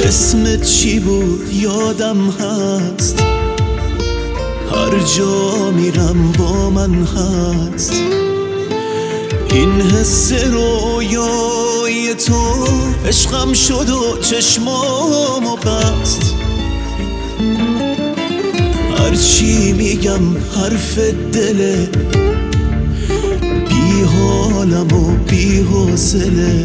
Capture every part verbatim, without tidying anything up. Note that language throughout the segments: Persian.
اسمت چی بود یادم هست، هر جا میرم با من هست. این حس رویای تو عشقم شد و چشمامو بست. هرچی میگم حرف دله، بی حالم و بی حوصله.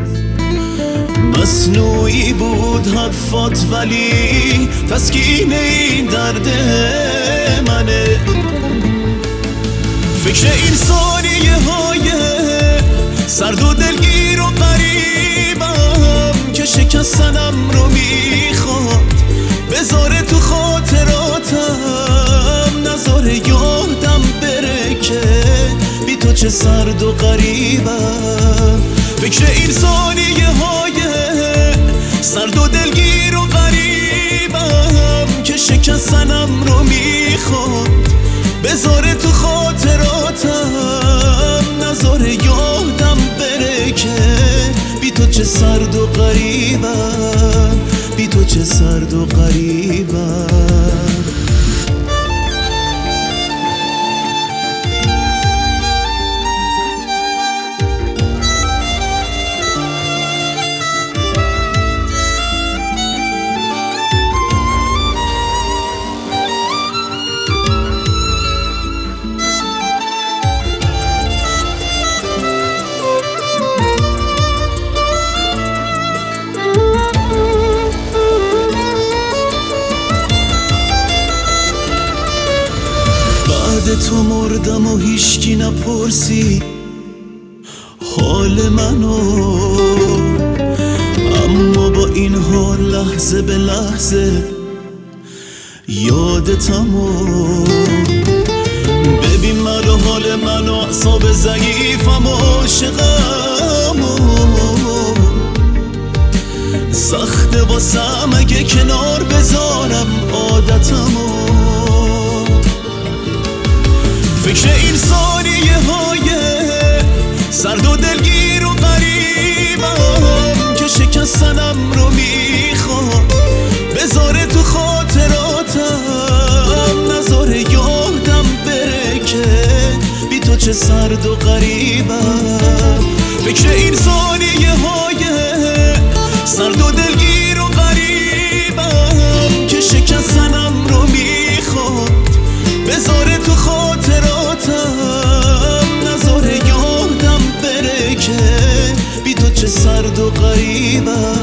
مصنوعی بود حرفات ولی تسکین این درد منه. فکر این ثانیه های سرد و دلگیر و غریبم که شکستنم رو میخواد بذاره تو خاطراتم، نذاره یادم بره که بی تو چه سرد و غریبم. فکر این ثانیه های سرد و دلگیر و غریبم که شکستنم رو میخواد بذاره تو خاطراتم، نذاره یادم بره که بی تو چه سرد و غریبم، بی تو چه سرد و غریبم. بعد تو مردم و هیچکی نپرسی حال منو، اما با این حال لحظه به لحظه یادتم و ببین من و حال من و اعصاب ضعیفم و عاشقم و سخته واسم اگه کنار بذارم عادتم و فکر این ثانیه های سرد و دلگیر و غریبم که شکستنم رو میخواد بذاره تو خاطراتم، نذاره یادم بره که بی تو چه سرد و غریبم. فکر این ثانیه های سرد و دلگیر و غریبم که شکستنم رو میخواد بذاره تو خاطراتم، نذاره یادم بره که بی تو چه سرد و غریبم.